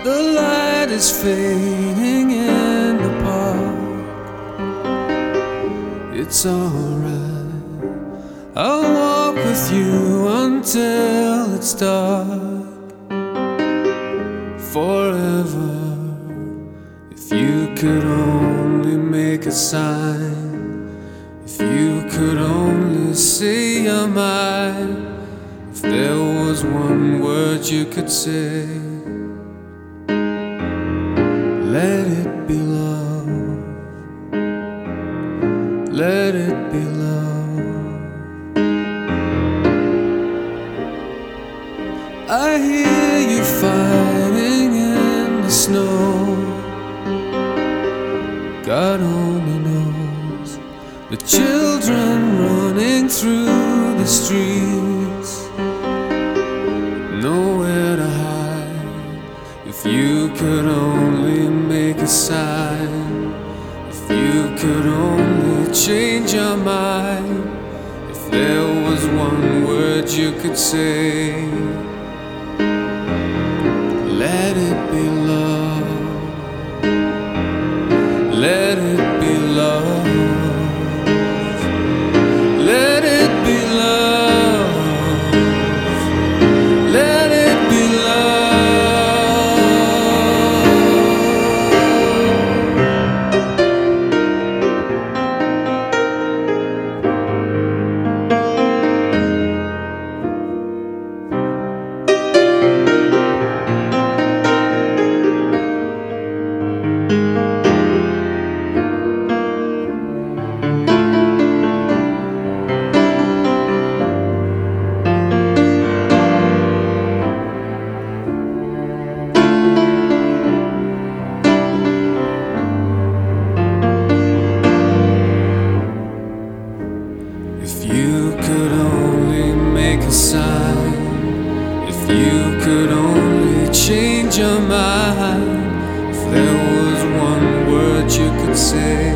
The light is fading in the park. It's alright, I'll walk with you until it's dark. Forever, if you could only make a sign, if you could only say you're mine, if there was one word you could say, let it be love, let it be love. I hear you fighting in the snow. God only knows. The children running through the streets, nowhere to hide. If you could only make a sign, if you could only change your mind, if there was one word you could say, let it be love, let it be love, let it be love, let it be love. If you could only make a sign, if you could only change your mind, if there was one word you could say,